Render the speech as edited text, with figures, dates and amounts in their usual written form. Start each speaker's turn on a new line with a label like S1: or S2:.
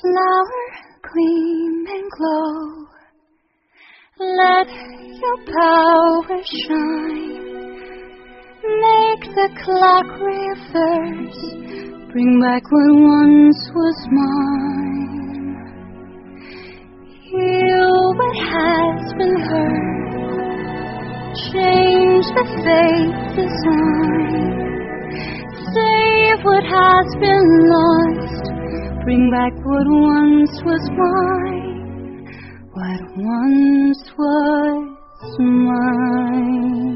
S1: flower gleam and glow. Let your power shine. Make the clock reverse. Bring back what once was mine. Heal what has been hurt. Change the fate design. Save what has been lost. Bring back what once was mine. What once was mine.